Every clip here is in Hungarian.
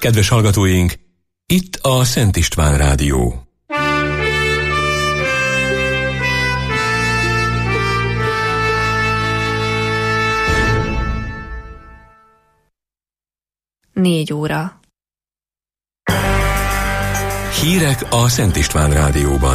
Kedves hallgatóink, itt a Szent István Rádió. Négy óra. Hírek a Szent István Rádióban.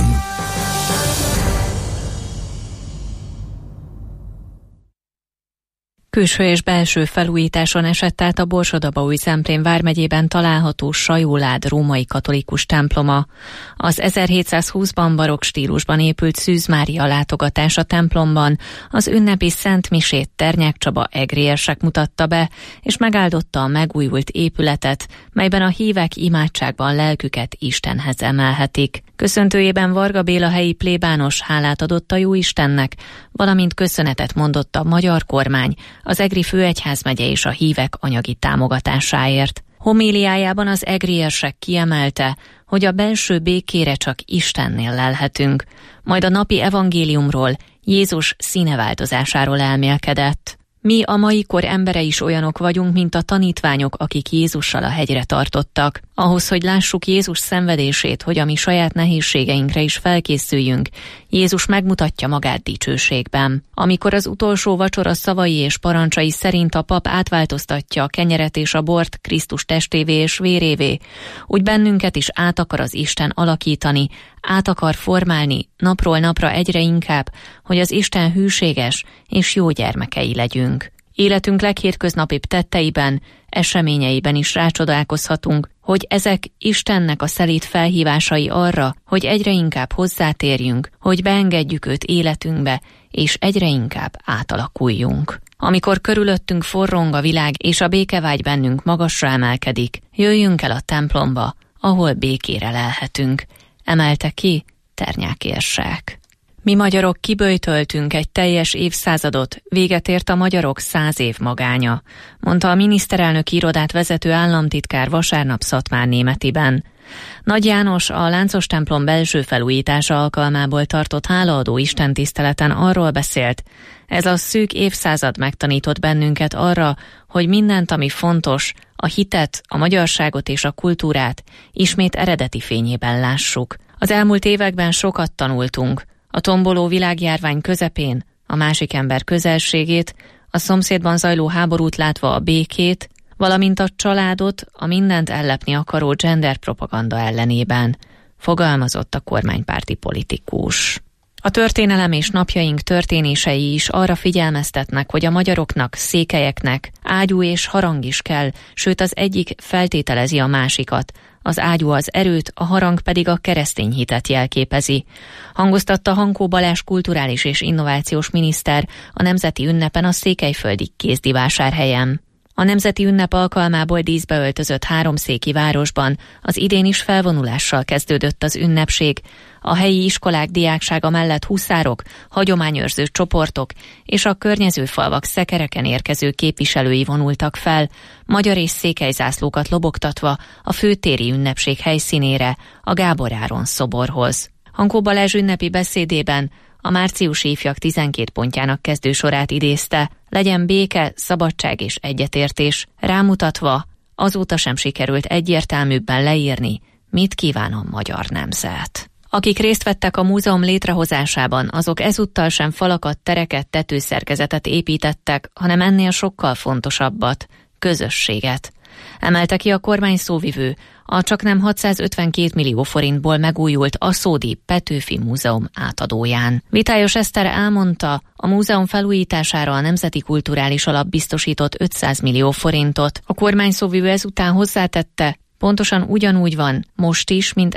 Külső és belső felújításon esett át a Borsod-Abaúj-Zemplén vármegyében található Sajólád római katolikus temploma. Az 1720-ban barokk stílusban épült Szűz Mária látogatás a templomban az ünnepi Szent Misét Ternyák Csaba egri érsek mutatta be, és megáldotta a megújult épületet, melyben a hívek imádságban lelküket Istenhez emelhetik. Köszöntőjében Varga Béla helyi plébános hálát adott a Jóistennek, valamint köszönetet mondott a magyar kormány, az egri főegyházmegye és a hívek anyagi támogatásáért. Homéliájában az egri érsek kiemelte, hogy a belső békére csak Istennél lelhetünk, majd a napi evangéliumról, Jézus színeváltozásáról elmélkedett. Mi a mai kor embere is olyanok vagyunk, mint a tanítványok, akik Jézussal a hegyre tartottak. Ahhoz, hogy lássuk Jézus szenvedését, hogy a mi saját nehézségeinkre is felkészüljünk, Jézus megmutatja magát dicsőségben. Amikor az utolsó vacsora szavai és parancsai szerint a pap átváltoztatja a kenyeret és a bort Krisztus testévé és vérévé, úgy bennünket is át akar az Isten alakítani, át akar formálni napról napra egyre inkább, hogy az Isten hűséges és jó gyermekei legyünk. Életünk leghétköznapibb tetteiben, eseményeiben is rácsodálkozhatunk, hogy ezek Istennek a szelíd felhívásai arra, hogy egyre inkább hozzátérjünk, hogy beengedjük őt életünkbe, és egyre inkább átalakuljunk. Amikor körülöttünk forrong a világ, és a békevágy bennünk magasra emelkedik, jöjjünk el a templomba, ahol békére lelhetünk, emelte ki Ternyák érsek. Mi magyarok kiböjtöltünk egy teljes évszázadot, véget ért a magyarok 100 év magánya, mondta a miniszterelnöki irodát vezető államtitkár vasárnap Szatmárnémetiben. Nagy János a Láncos templom belső felújítása alkalmából tartott hálaadó istentiszteleten arról beszélt, ez a szűk évszázad megtanított bennünket arra, hogy mindent, ami fontos, a hitet, a magyarságot és a kultúrát ismét eredeti fényében lássuk. Az elmúlt években sokat tanultunk, a tomboló világjárvány közepén, a másik ember közelségét, a szomszédban zajló háborút látva a békét, valamint a családot a mindent ellepni akaró genderpropaganda ellenében, fogalmazott a kormánypárti politikus. A történelem és napjaink történései is arra figyelmeztetnek, hogy a magyaroknak, székelyeknek ágyú és harang is kell, sőt az egyik feltételezi a másikat. Az ágyú az erőt, a harang pedig a keresztény hitet jelképezi. Hangoztatta Hankó Balázs kulturális és innovációs miniszter a nemzeti ünnepen a székelyföldi Kézdivásárhelyen. A nemzeti ünnep alkalmából díszbe öltözött háromszéki városban az idén is felvonulással kezdődött az ünnepség. A helyi iskolák diáksága mellett huszárok, hagyományőrző csoportok és a környező falvak szekereken érkező képviselői vonultak fel, magyar és székely zászlókat lobogtatva a főtéri ünnepség helyszínére, a Gábor Áron szoborhoz. Hankó Balázs ünnepi beszédében a márciusi ifjak 12 pontjának kezdősorát idézte, legyen béke, szabadság és egyetértés, rámutatva, azóta sem sikerült egyértelműbben leírni, mit kíván a magyar nemzet. Akik részt vettek a múzeum létrehozásában, azok ezúttal sem falakat, tereket, tetőszerkezetet építettek, hanem ennél sokkal fontosabbat, közösséget. Emelte ki a kormány szóvivő, a csaknem 652 millió forintból megújult Aszódi Petőfi Múzeum átadóján. Vitályos Eszter elmondta, a múzeum felújítására a Nemzeti Kulturális Alap biztosított 500 millió forintot. A kormány szóvivő ezután hozzátette, pontosan ugyanúgy van most is, mint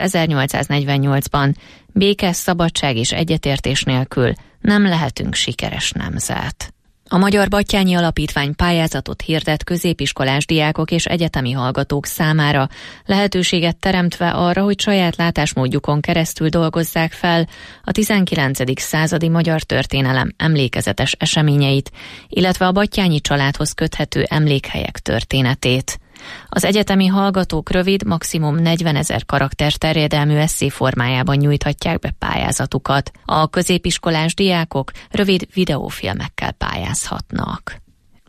1848-ban. Béke, szabadság és egyetértés nélkül nem lehetünk sikeres nemzet. A Magyar Batthyány Alapítvány pályázatot hirdet középiskolás diákok és egyetemi hallgatók számára, lehetőséget teremtve arra, hogy saját látásmódjukon keresztül dolgozzák fel a 19. századi magyar történelem emlékezetes eseményeit, illetve a batthyányi családhoz köthető emlékhelyek történetét. Az egyetemi hallgatók rövid, maximum 40 000 karakter terjedelmű esszé formájában nyújthatják be pályázatukat. A középiskolás diákok rövid videófilmekkel pályázhatnak.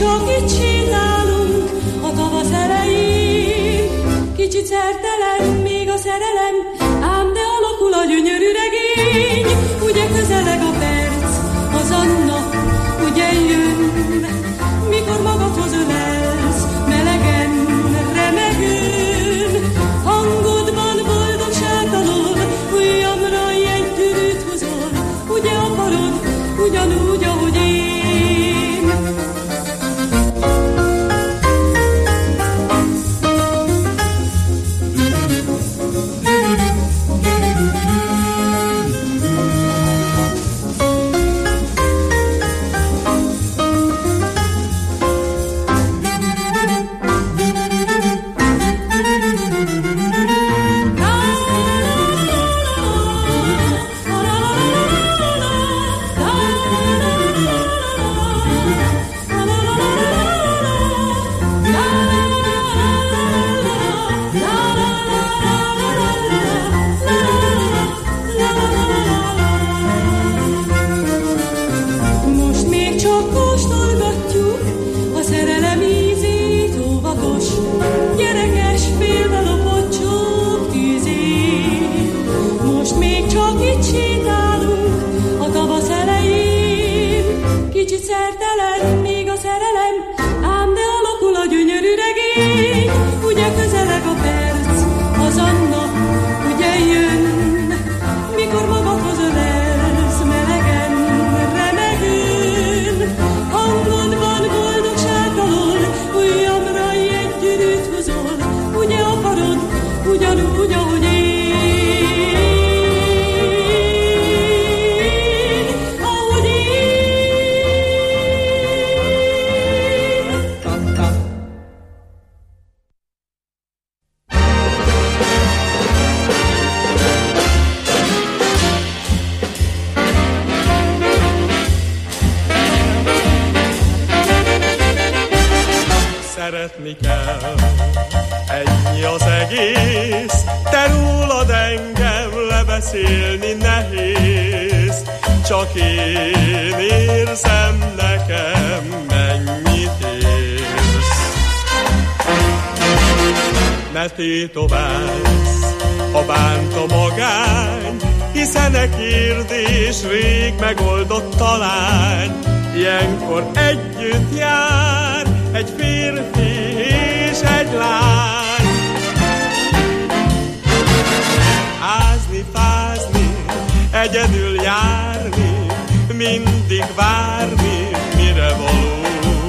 csak itt sétálunk a tavasz elején. Kicsit szertelen még a szerelem, ám de alakul a gyönyörű regény. Ugye közeleg a perc, az a nap, ugye jön, mikor magadhoz ölelsz, melegen, remegőn. Hangodban boldogságtalol, ujjamra egy tűrűt hozol, ugye akarod, ugyanúgy, ahogy én. Szeretni kell, ennyi az egész, te rólad engem lebeszélni nehéz, csak én érzem, nekem mennyit érsz. Ne tétoválsz, ha bánt a magány, hiszen e kérdés rég megoldott talán. Ilyenkor együtt jár egy férfi és egy lány. Ázni, fázni, egyedül járni, mindig várni, mire való.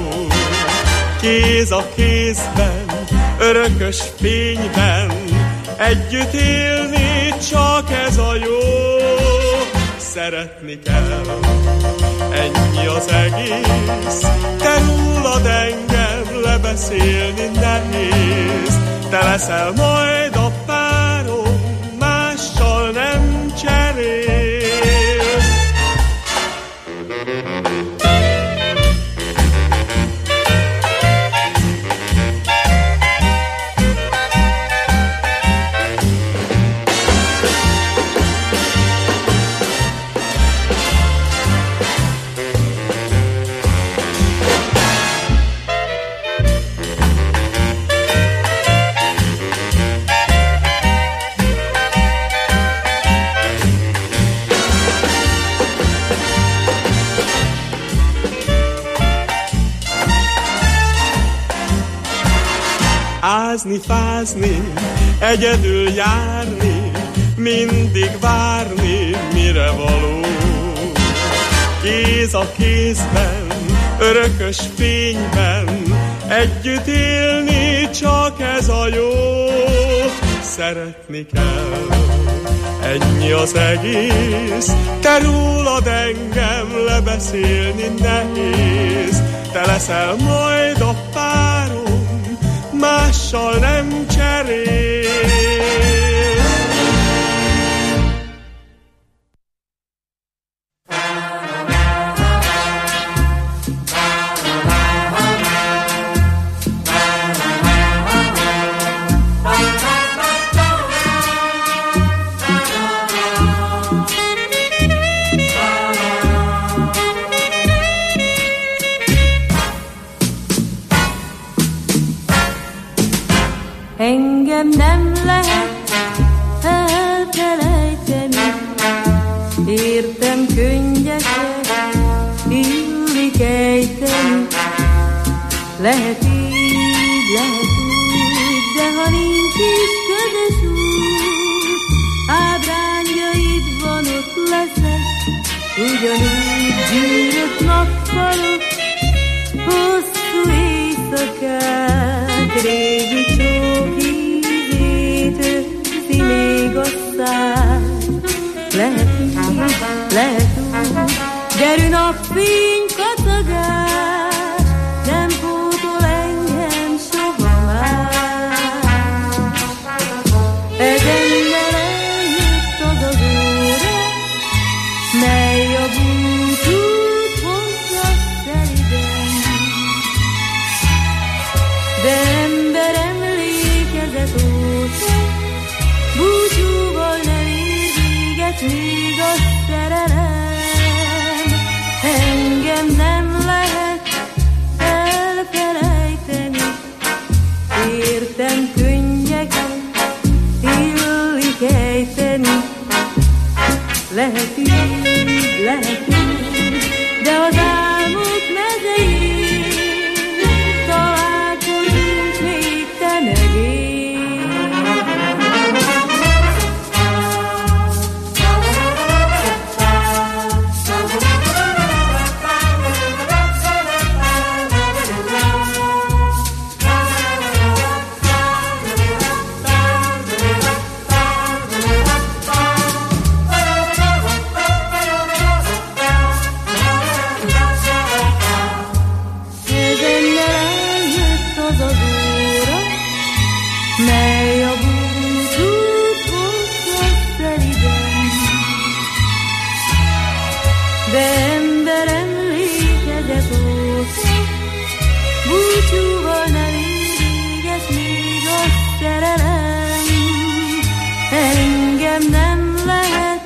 Kéz a kézben, örökös fényben, együtt élni, csak ez a jó. Szeretni kell, ennyi az egész, te rólad engem lebeszélni nehéz. Te leszel majd a párom, mással nem cserélsz. Ázni, fázni, egyedül járni, mindig várni, mire való. Kéz a kézben, örökös fényben, együtt élni, csak ez a jó. Szeretni kell, ennyi az egész, te rólad engem lebeszélni nehéz. Te leszel majd a párom, mással nem cserél. engem nem lehet elfelejteni. Értem könnyeket illik ejteni. Lehet így, lehet úgy, de ha nincs is közös út, ábrányaidban ott leszek, ugyanúgy gyűrött nappalok, hosszú éjszakát, régi csók ízét őrzi még a szár. Lehet így, lehet úgy, gyerű napfény kacagás, nem pótol engem soha már. Ezennel eljött az az óra, mely a búcsút hozza szeliden. De ember emlékezet óta búcsúval nem ér véget még a szerelem. Engem nem lehet elfelejteni. Értem könnyeket illik ejteni. Lehet így, lehet úgy, de az álmok mezein találkozunk még te meg én. Búcsúval nem ér véget még a szerelem. Engem nem lehet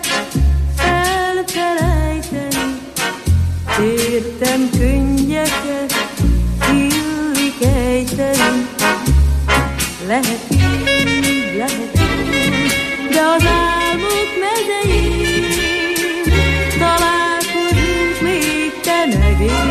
elfelejteni. Értem könnyeket illik ejteni. Lehet így, lehet úgy, de az álmok mezein találkozunk még te meg én.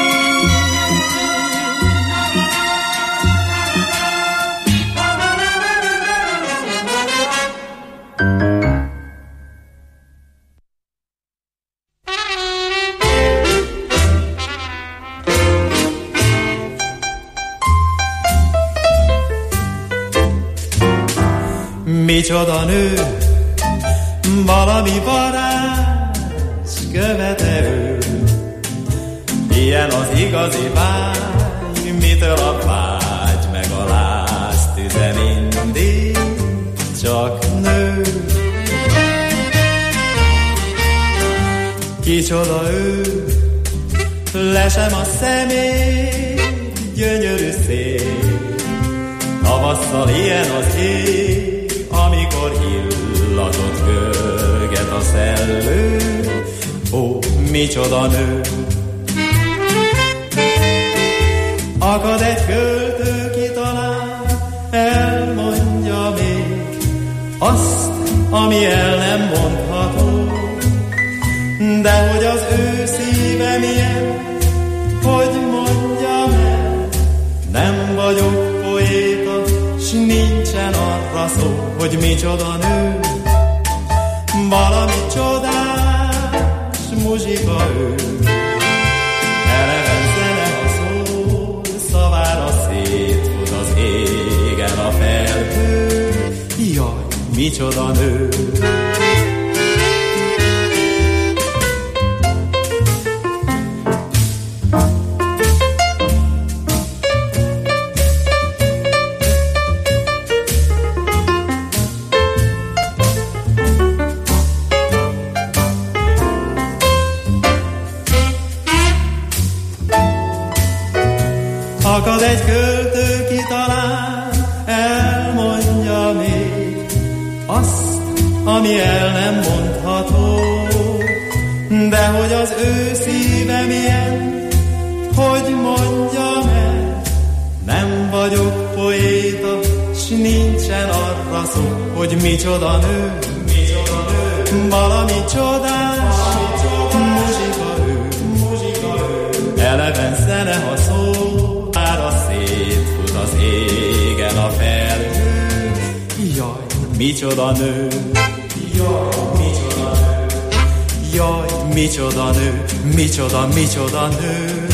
Micsoda nő, valami varázs követe ő. Ilyen az igazi vágy, mitől a vágy meg a láz tüze mindig csak nő. Kicsoda ő, lesem a szemét, gyönyörű szép. Tavasszal ilyen az ég, amikor illatot görget a szellő. Ó, micsoda nő! Akad egy költő, ki talán elmondja még azt, ami el nem mondható. De hogy az ő szíve milyen, hogy mondjam el, nem vagyok poéta, s nincsen arra szó, hogy micsoda nő. Valami csodás muzsika ő, eleven zene a szó, szavára szétfut az égen a felhő. Jaj, micsoda nő! Akad egy költő, ki talán elmondja még azt, ami el nem mondható. De hogy az ő szíve milyen, hogy mondjam el, nem vagyok poéta, s nincs arra szól, hogy micsoda nő, valami csodás, muzsika ő, eleven zene, ha szól, ára szétfut az égen a felhő. Jaj, micsoda nő, jaj, micsoda nő, jaj, micsoda nő, micsoda nő.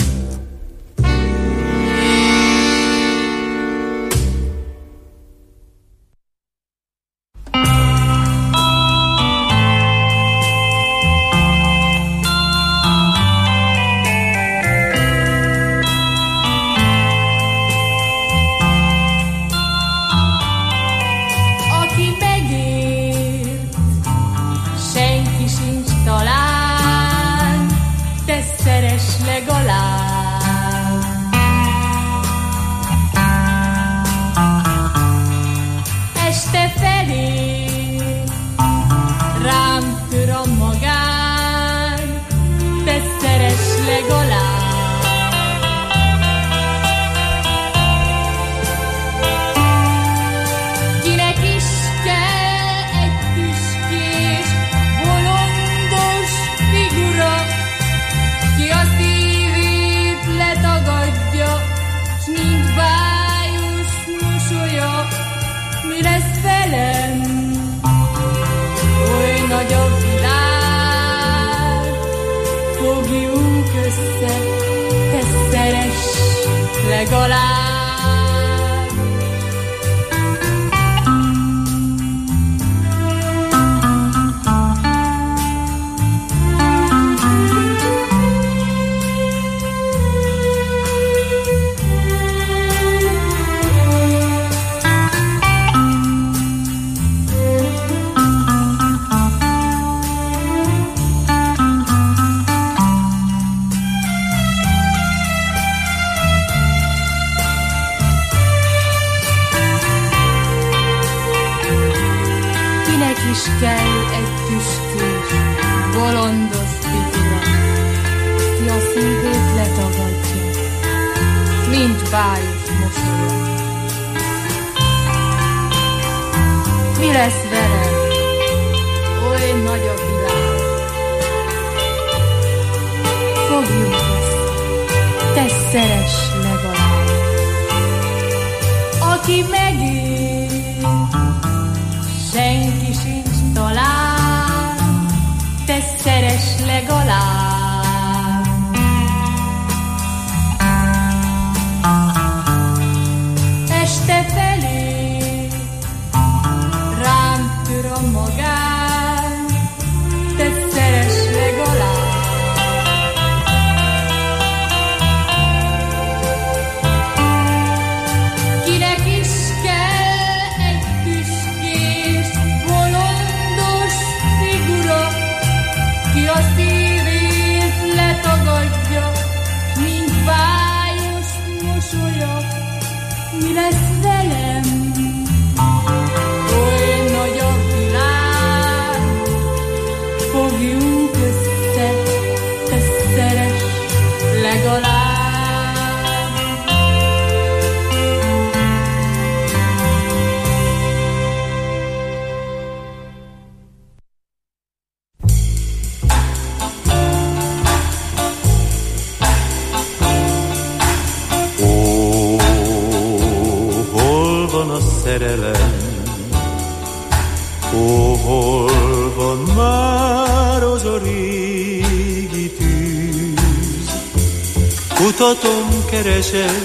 Kutatom, keresem,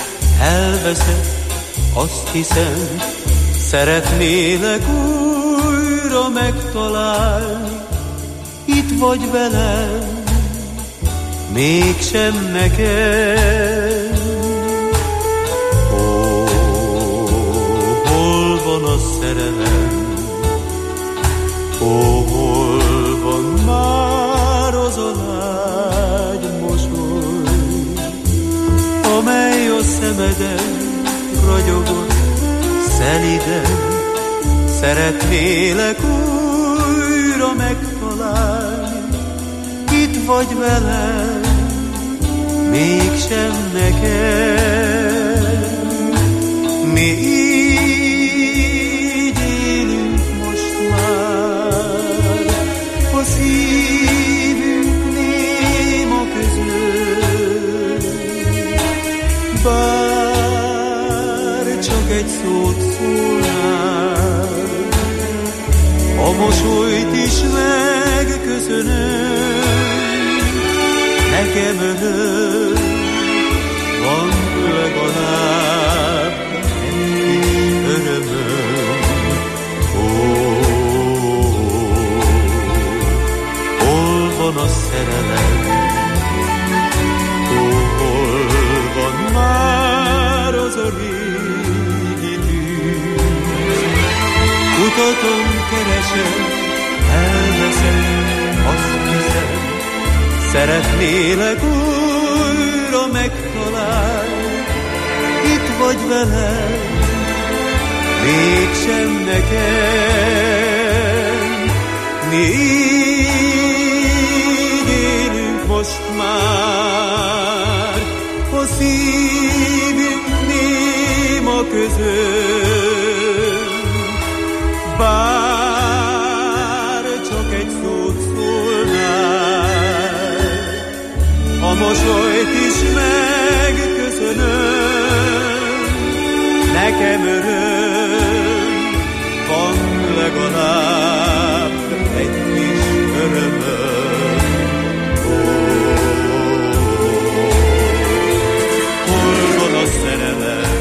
elveszek, azt hiszem, szeretnélek újra megtalálni. Itt vagy velem, mégsem nekem. Ó, hol van a szerelem? Ó, hol van már az a lágy mosoly, amely a szemeden ragyogott szeliden. Szeretnélek újra megtalálni, itt vagy velem, mégsem nekem. Miért Bár csak egy szót szólnál, a mosolyt is megköszönöm, nekem öröm van legalább egy örömöm. Hol van a szerelem? Hol van már az a régi tűz? Kutatom, keresem, elveszem, azt hiszem, szeretnélek újra megtalálni. Itt vagy velem, mégsem nekem. Mi így élünk most már, a szívünk néma között. Bár csak egy szót szólnál, a mosolyt is megköszönöm, nekem öröm van legalább egy kis örömöm. Hol van a szerelem?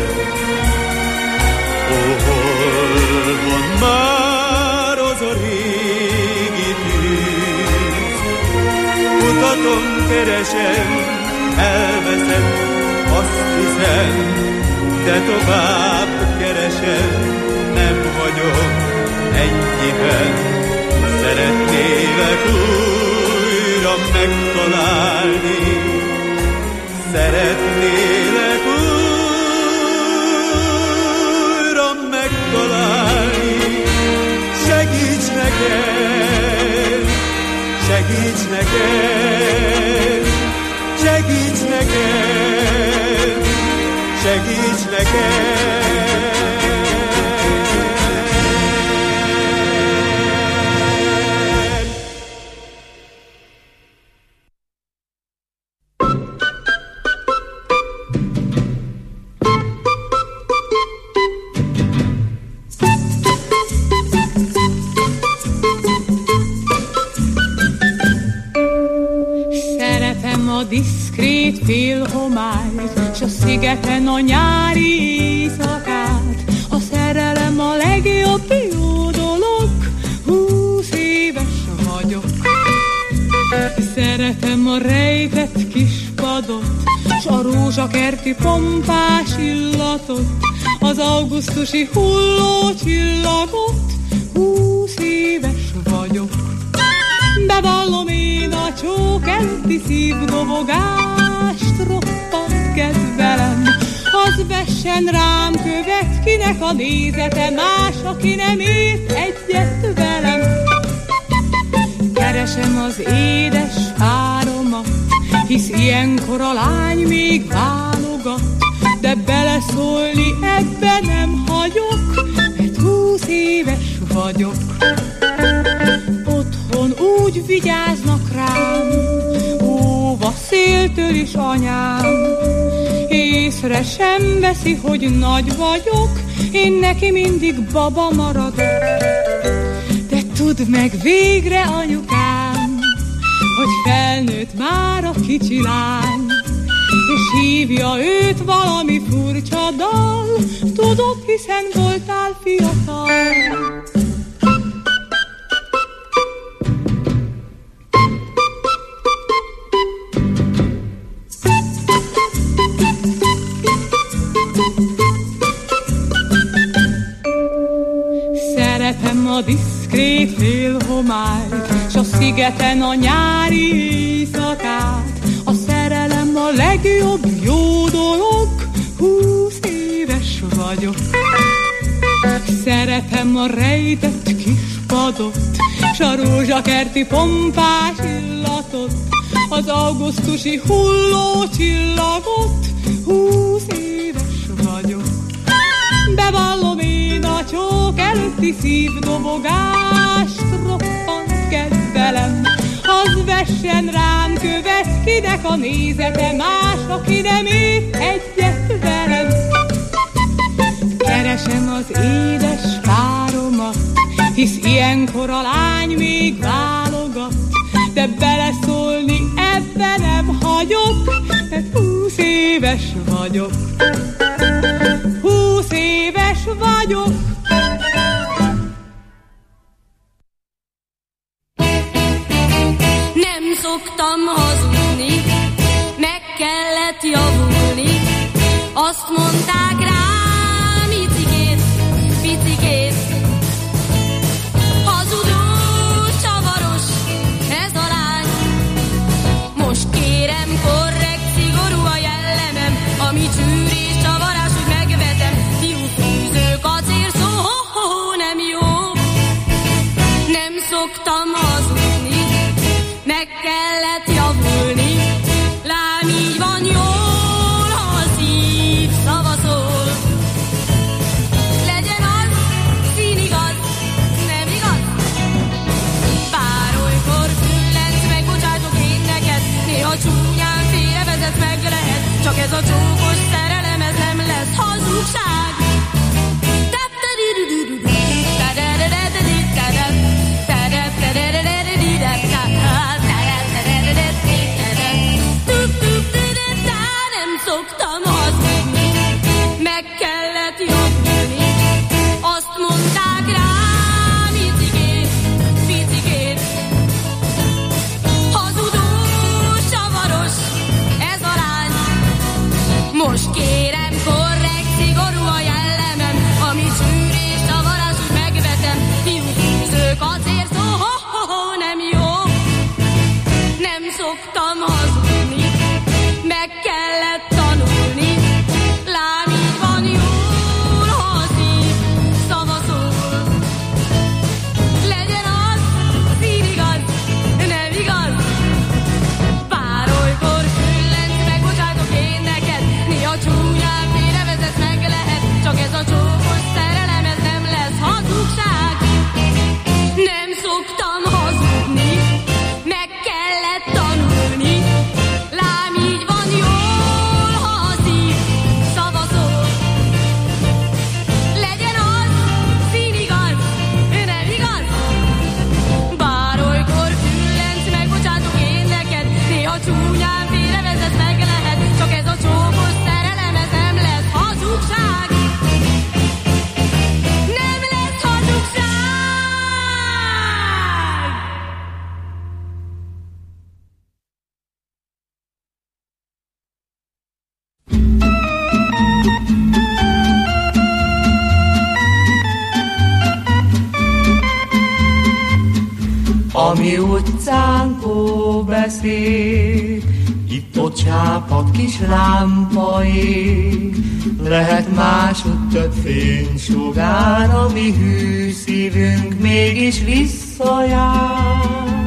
Hol van már az a régi tűz? Kutatom, keresem, elveszem, azt hiszem, de tovább keresem, nem vagyok ennyiben. Szeretnélek újra megtalálni, szeretnélek újra megtalálni. Segíts nekem, segíts nekem, segíts nekem, segíts nekem. Diszkrét félhomályt, s a szigeten a nyári éjszakát. A szerelem a legjobb jó dolog, 20 éves vagyok. Szeretem a rejtett kis padot, s a rózsakerti pompás illatot, az augusztusi hulló csillagot, 20 éves vagyok. Bevallom, én a csók előtti szívdobogást roppant kedvelem. Az vessen rám követ, kinek a nézete más, aki nem ért egyet velem. Keresem az édes páromat, hisz ilyenkor a lány még válogat, de beleszólni ebbe nem hagyok, mert 20 éves vagyok. Otthon úgy vigyáznak rám, óva széltől is anyám, észre sem veszi, hogy nagy vagyok, én neki mindig baba maradok. De tudd meg végre, anyukám, hogy felnőtt már a kicsi lány, és hívja őt valami furcsa dal, tudod, hiszen voltál fiatal. Szeretem a diszkrét félhomályt, s a szigeten a nyári éjszakát. A szerelem a legjobb jó dolog, 20 éves vagyok. Szeretem a rejtett kis padot, s a rózsakerti pompás illatot, az augusztusi hulló csillagot, 20 éves vagyok. Bevallom, én a csók előtti szívdobogást roppant kedvelem. Az vessen rám követ, kinek a nézete más, aki nem ért egyet keresem az édes páromat, hisz ilyenkor a lány még válogat, de beleszólni ebbe nem hagyok, mert 20 éves vagyok. 20 éves vagyok. Nem szoktam hazudni, meg kellett javulni, azt mondták rám, icikét, picikét. Hazudó, csavaros, ez a lány. Most kérem, korrekt, szigorú a jellemem, ami csűrés, csavarás, hogy megvetem. Fiú fűző, kacér szó, ho-ho-ho, nem jó. Nem szoktam hazudni, meg kellett javulni, lám így van jól, ha a szív szavazol. Legyen az színigaz, nem igaz? Bár olykor füllenc, megbocsátok én neked, néha csúnyán félrevezet meg lehet, csak ez a csókos szerelem, ez nem lesz hazugság. Nem szoktam hazudni, meg kellett javulni, azt mondták rám, icikét, picikét. Hazudó, csavaros, ez a lány. Most kérem, korrekt, szigorú a jellemem, ami csűrés, csavarás, hogy megvetem. Fiú fűző, kacér szó, ho-ho-ho, nem jó. Nem szoktam hazudni, meg kellett tanulni, lám így van jól, ha a szív szavazol. Legyen az színigaz, nem igaz? Bár olykor füllenc, megbocsátok én neked, néha csúnyán félrevezet meg lehet, csak ez a csókos szerelem, ez nem lesz hazugság. Nem szoktam hazudni, meg kellett tanulni, lám így van jól, ha a szív szavazol. Legyen az színigaz, nem igaz? Bár olykor füllenc, megbocsátok én neked, néha csúnyán félrevezet meg lehet, csak ez a csókos szerelem, ez nem lesz hazugság. Nem lesz hazugság! A mi utcánkó beszél, itt-ott csápad kis lámpa ég, lehet másút több fénysugár, a mi hű szívünk mégis visszajár.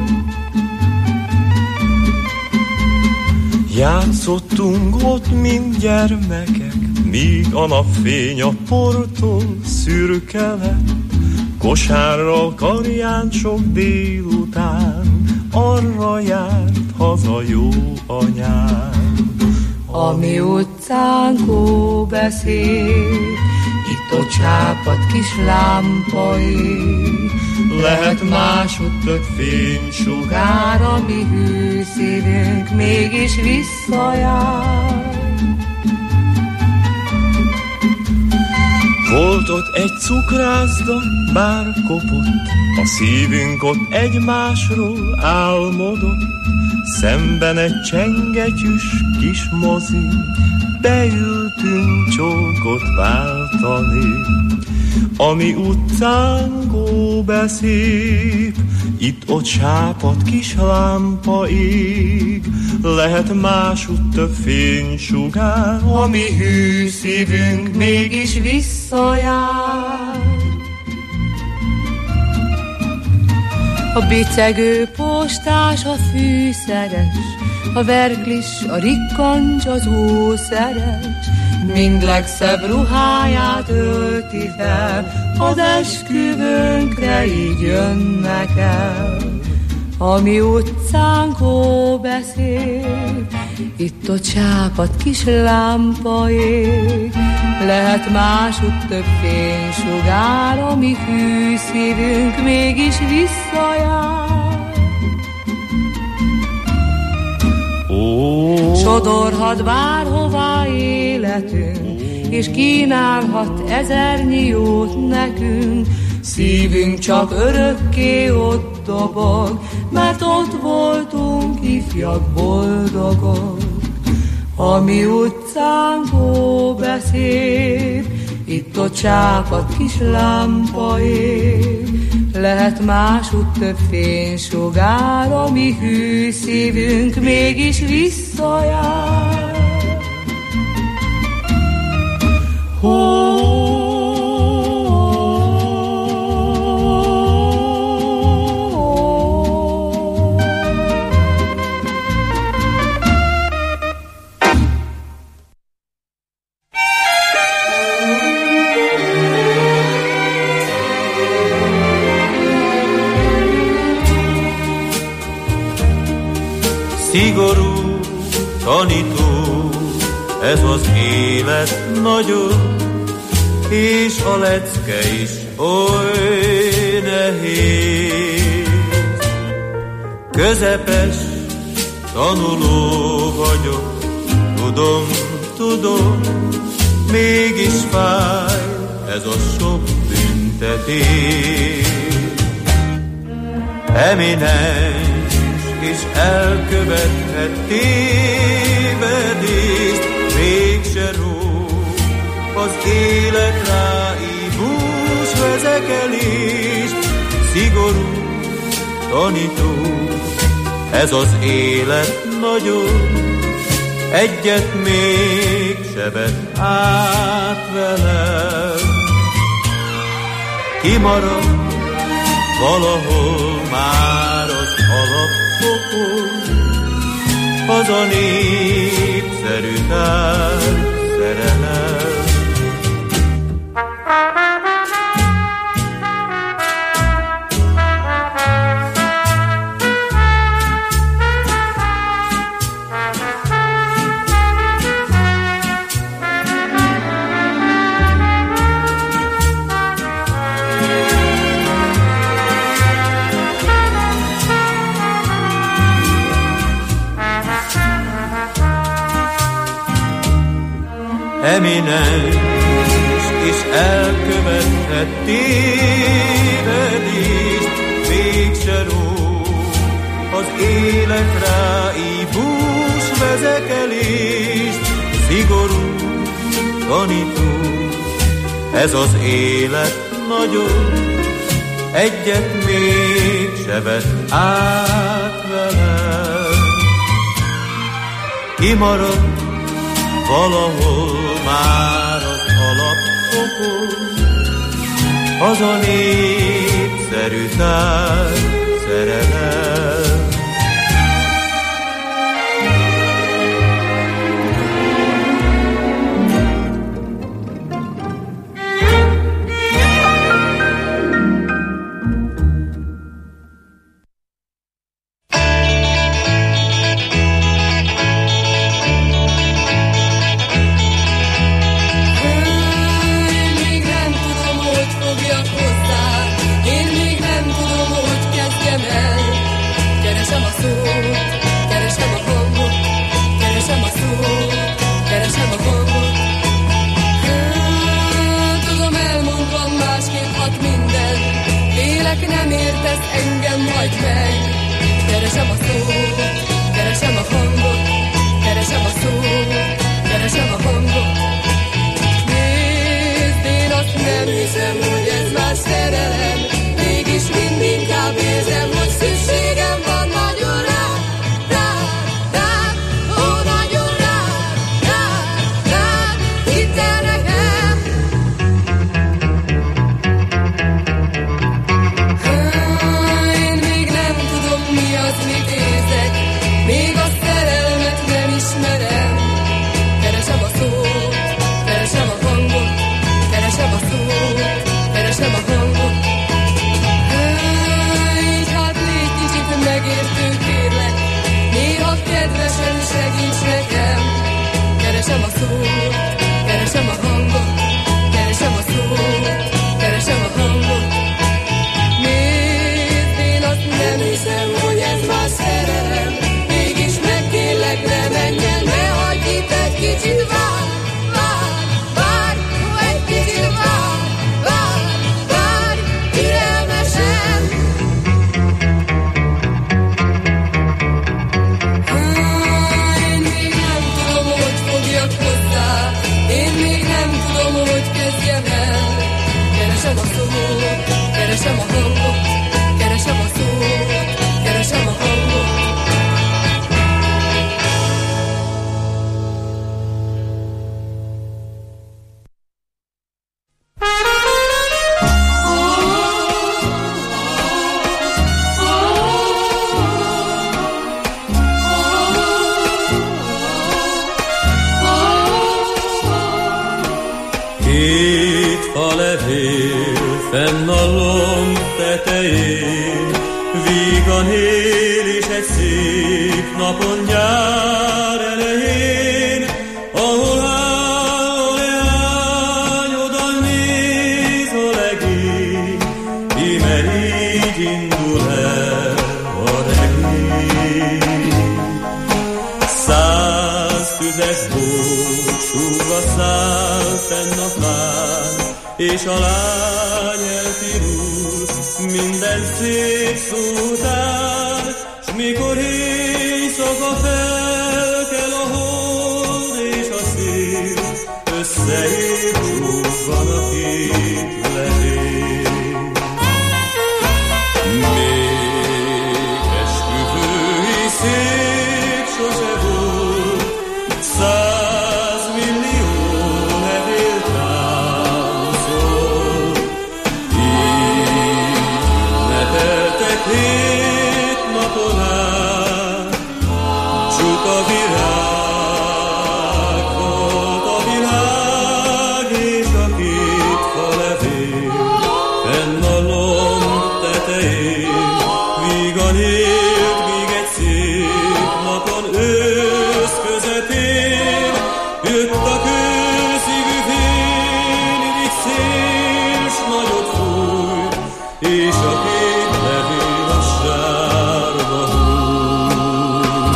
Játszottunk ott, mint gyermekek, míg a napfény a portól szürke lett. Kosárral karján sok délután, arra járt haza jó anyám. A mi utcánkó beszél, itt-ott csápad kis lámpa ég, lehet másút több fénysugár, a mi hű szívünk mégis visszajár. Volt ott egy cukrászda, bár kopott, a szívünk ott egymásról álmodott. Szemben egy csengetyűs kis mozi, beültünk csókot váltani. A mi utcánk óbeszép, itt-ott sápad kis lámpa ég, lehet másút több fénysugár, a mi hű szívünk mégis visszajár. A bicegő postás, a fűszeres, a verglis, a rikkancs, az ószeres, mind legszebb ruháját ölti fel, az esküvőnkre így jönnek el. A mi utcánk ó beszél, itt a csápat kis lámpa ég. Lehet másutt több fénysugár, a mi hű szívünk mégis visszajár. Sodorhat bárhová életünk, és kínálhat ezernyi jót nekünk. Szívünk csak örökké ott dobog, mert ott voltunk ifjak boldogok. A mi utcánk óbeszéd, itt a csápat kis lámpa ég. Lehet másutt több fénysugár, a mi hű szívünk mégis visszajár. Szigorú tanító, ez az élet nagyon, és a lecke is oly nehéz. Közepes tanuló vagyok, tudom, mégis fáj ez a sok büntetés. Eminens és elkövethet tévedést, mégse ró az élet ráívós vezekelést. Szigorú tanító, ez az élet nagyon, egyet mégse vett át velem. Kimarad valahol már az alapfokon, az a népszerű tárgy szerelem. Eminens és elkövethet tévedést, mégse ró az élet ráívós vezekelést. Szigorú tanító, ez az élet nagyon, egyet mégse vett át velem. Kimarad valahol már az alapfokon, az a népszerű tárgy szerelem. keresem a szót, keresem a hangot, keresem a szót, keresem a hangot. Nézd, én azt nem hiszem, hogy ez már szerelem, mégis megkérlek, ne menj el, ne hagyj itt egy kicsit, várj, várj, egy kicsit várj, türelmesen. Én még nem tudom, hogy fogjak hozzá, én még nem tudom, hogy kezdjem el. Keresem a szót, keresem a hangot, keresem a szót, keresem a hangot. Két falevél fenn a lomb tetején, vígan él is egy szép napon nyár elején, ahol áll a leány, oda néz a legény, íme így indul el a regény. 100 tüzes bót súgva száll fenn a fán, és a lány elpirul minden szép szó után, s mikor éjszaka felkel a hold és a szél, összeér csókban a két levél. Még esküvői szép sose volt, 100 millió levél táncol, így ünnepeltek 7 napon át, csupa virág volt a világ, és a két falevél fenn a lomb tetején, vígan élt, míg egy szép napon ősz közepén jött a kőszívű fény, így szél s nagyot fújt, és a két levél a sárba hújt.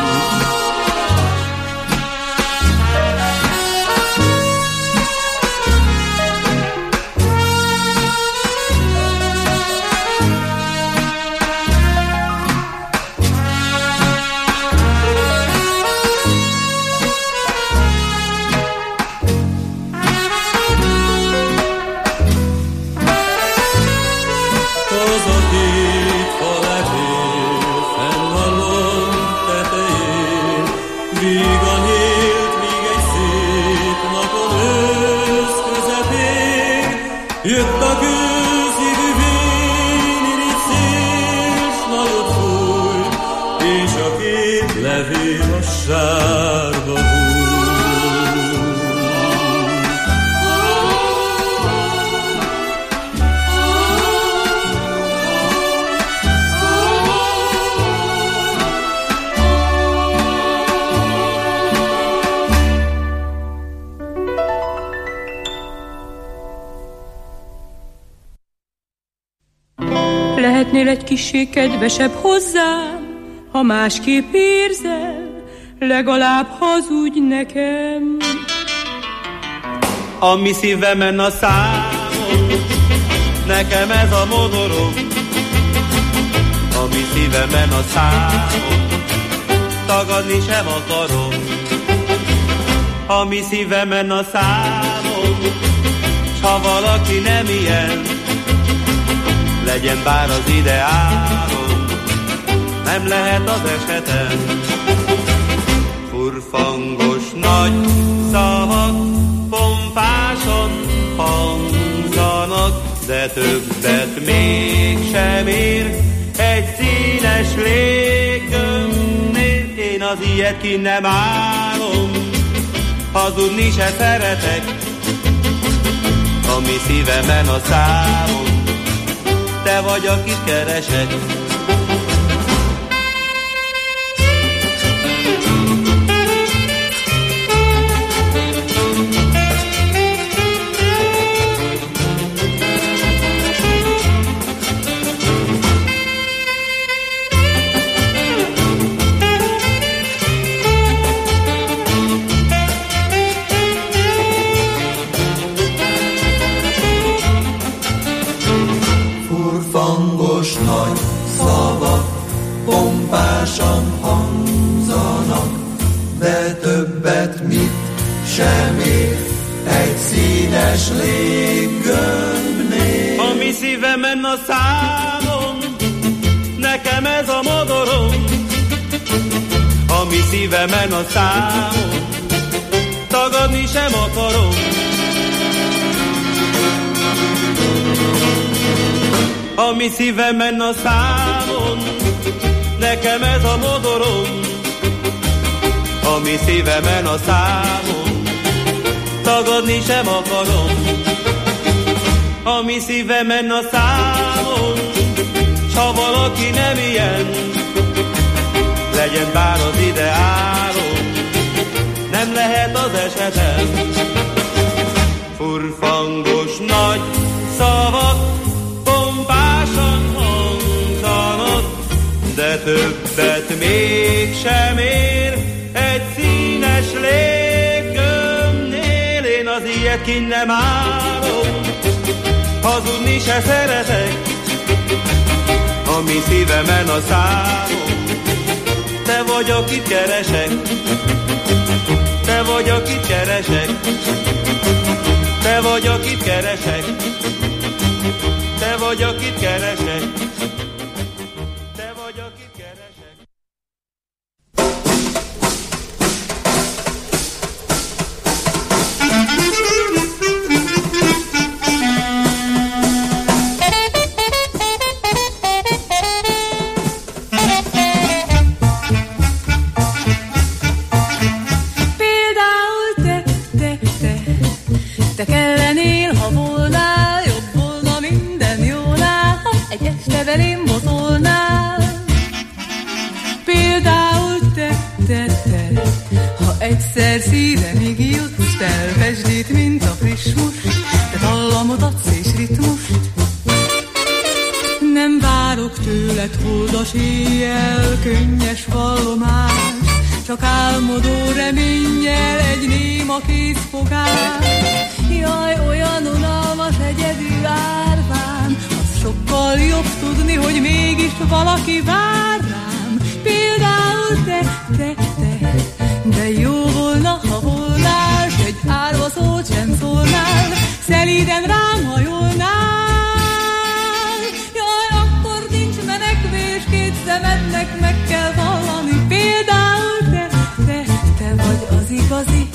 Az a két falevél fenn a lomb tetején, vígan élt, míg egy szép napon ősz közepén jött a kőszívű fény, így szél s nagyot fújt, és a két levél a sárba hújt. Lehetnél egy kissé kedvesebb hozzám, ha másképp érzel, legalább hazudj nekem. A mi szívemen a számom, nekem ez a modorom. A mi szívemen a számom, tagadni sem akarom. A mi szívemen a számom, s ha valaki nem ilyen, legyen bár az ideálom, nem lehet az esetem. Furfangos nagy szavak pompásan hangzanak, de többet mégsem ér egy színes léggömbnél. Én az ilyet ki nem állom, hazudni se szeretek. A mi szívemen a számom, te vagy, akit keresek. élet mit sem ér egy színes léggömbnél. Ami szívemen a számon, nekem ez a modorom. Ami szívemen a számon, tagadni sem akarom. Ami szívemen a számon, nekem ez a modorom. Ami szívemen a számon, tagadni sem akarom. Ami szívemen a számon, s ha valaki nem ilyen, legyen bár az ideálom, nem lehet az esetem. Furfangos nagy szavak pompásan hangzanak, de többet mégsem ér egy színes léggömbnél. Én az ilyet kint nem állom, hazudni se szeretek. Ami szívemen a számom, te vagy, akit keresek. Te vagy, akit keresek. Te vagy, akit keresek. Te vagy, akit keresek. Te vagy, akit keresek. Te kellenél, ha volnál, jobb volna minden jólnál, ha egy este velém mozolnál. Például te, ha egyszer szívemig jutsz, telvesd itt, mint a friss must, te dallamot adsz és ritmust. Nem várok tőled holdas éjjel, könnyes vallomást, csak álmodó reménnyel egy néma kézfogás. Jaj, olyan unalmas egyedül árván, az sokkal jobb tudni, hogy mégis valaki vár rám. Például te, de jó volna, ha volnál, s egy árva szót sem szólnál, szelíden rám hajolnál. Jaj, akkor nincs menekvés, két szemednek meg kell vallani. Például te vagy az igazi.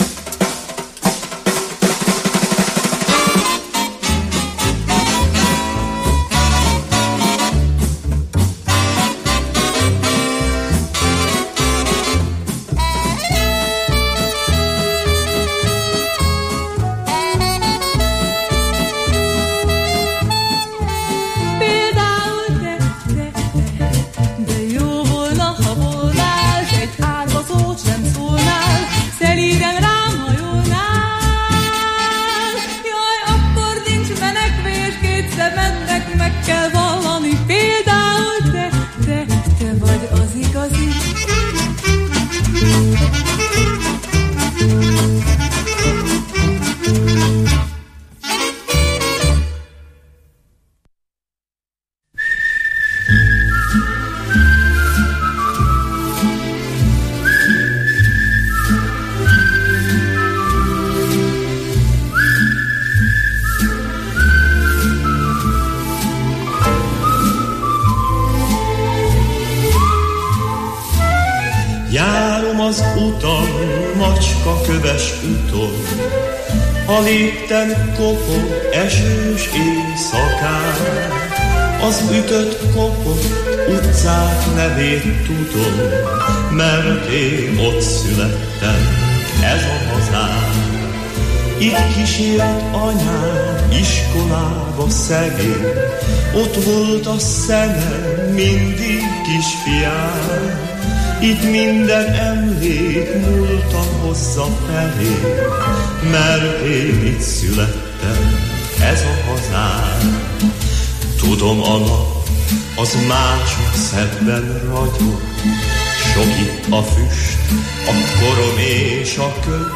Az utam, macska köves úton, a lépten kopog esős éjszakán. Az ütött kopott utcák nevét tudom, mert én ott születtem, ez a hazám. Itt kísért anyám iskolába szegény, ott volt a szemem mindig kisfiám. Itt minden emlék múltan hozza felé, mert én itt születtem, ez a hazám. Tudom, a nap az mások szebben ragyog, sok itt a füst, a korom és a kő,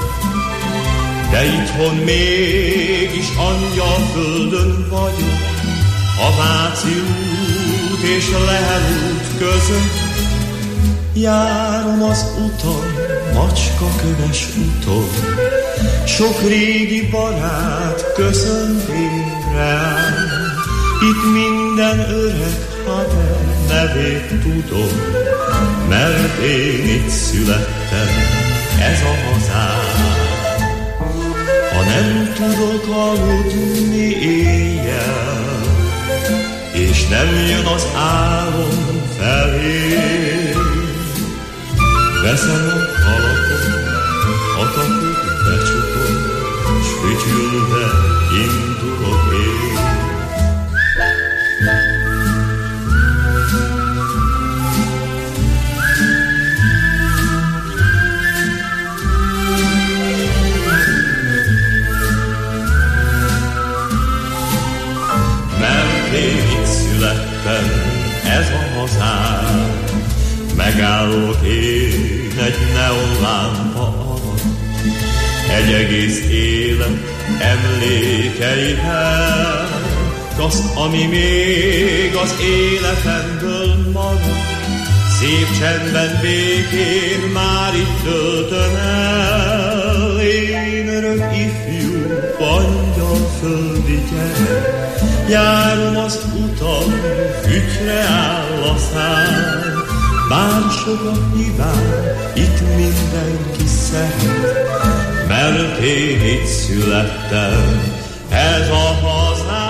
de itthon mégis angyal földön vagyok, a Váci út és Lehel út között. Járom az uton, macskaköves uton, sok régi barát köszöntésre áll. Itt minden öreg haver nevét tudom, mert én itt születtem, ez a hazám. Ha nem tudok aludni éjjel, és nem jön az álom felé, veszem a kalapot, a kaput becsukom, s fütyülve indulok én. Mert én itt születtem, ez a hazám, megállok én egy neonlámpa alatt, egy egész élet emlékeihez, azt, ami még az életemből maradt, szép csendben, békén már itt töltöm el. Én örök ifjú, angyalföldi gyerek, járom az utam, fütyre áll a szám. Bár sok a hibám, itt mindenki szeret, mert én itt születtem, ez a hazám.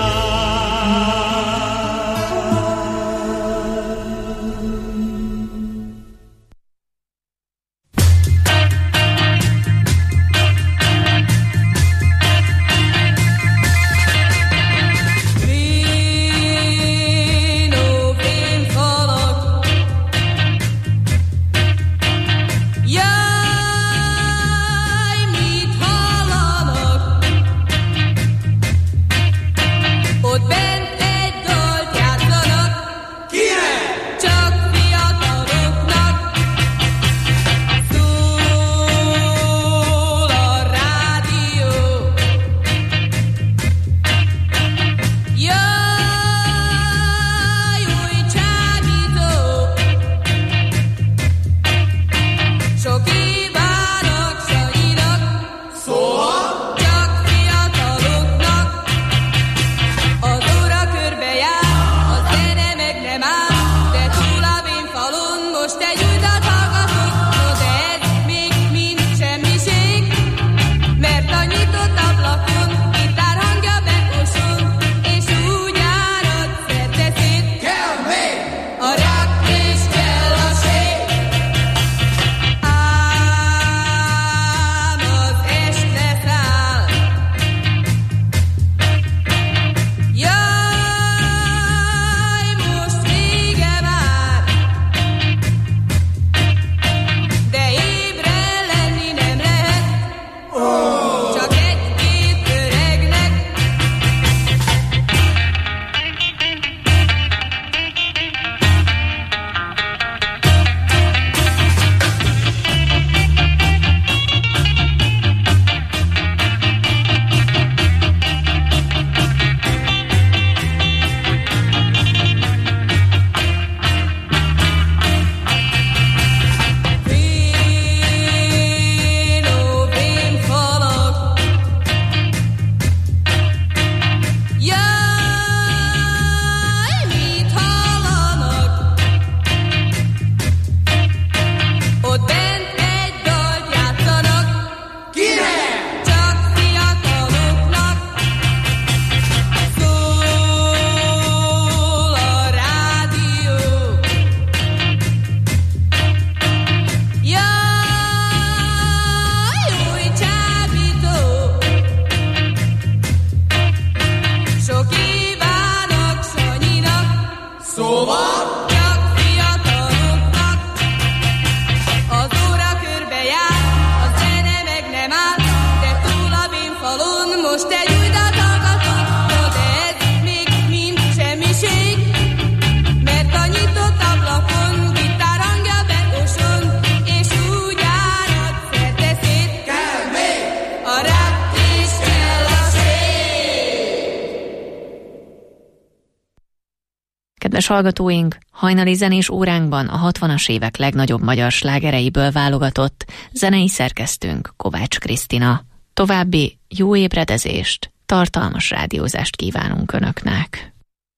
Kedves hallgatóink, hajnali zenés óránkban a 60-as évek legnagyobb magyar slágereiből válogatott zenei szerkesztőnk Kovács Krisztina. További jó ébredezést, tartalmas rádiózást kívánunk Önöknek.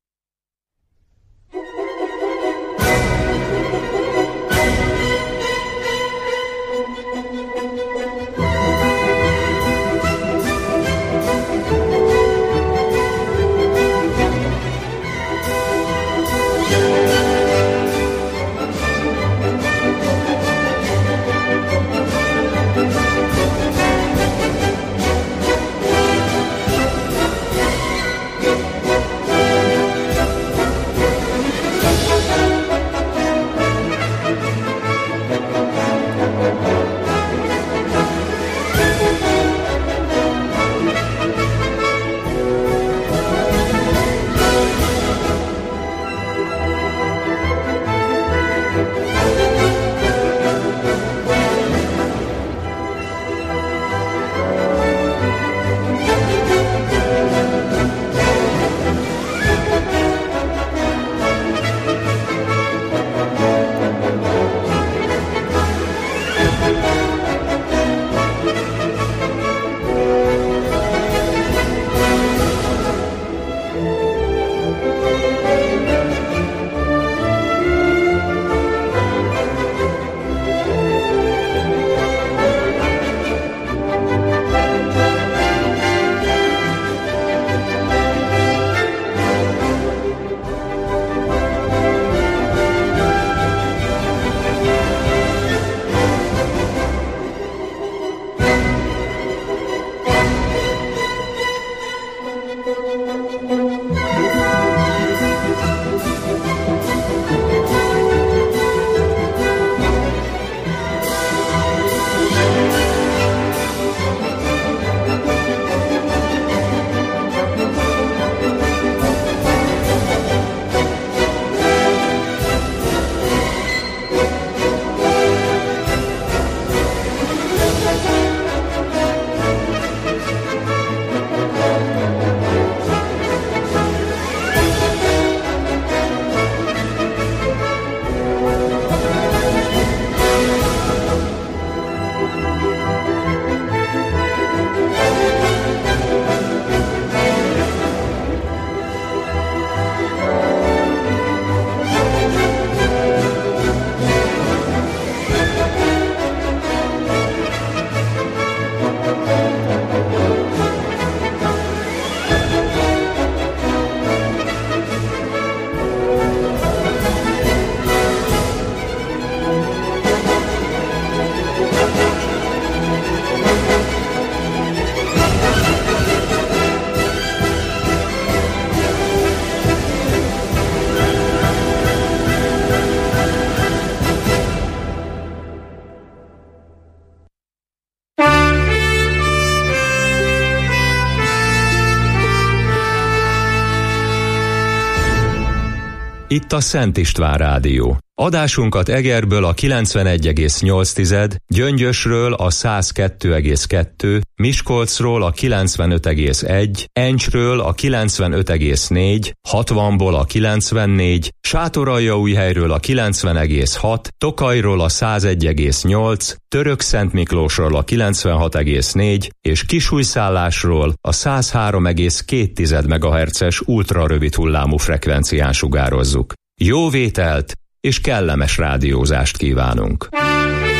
Itt a Szent István Rádió. Adásunkat Egerből a 91,8, Gyöngyösről a 102,2, Miskolcról a 95,1, Encsről a 95,4, 60-ból a 94, Sátoraljaújhelyről a 90,6, Tokajról a 101,8, Törökszentmiklósról a 96,4 és Kisújszállásról a 103,2 MHz-es ultrarövid hullámú frekvencián sugározzuk. Jó vételt és kellemes rádiózást kívánunk!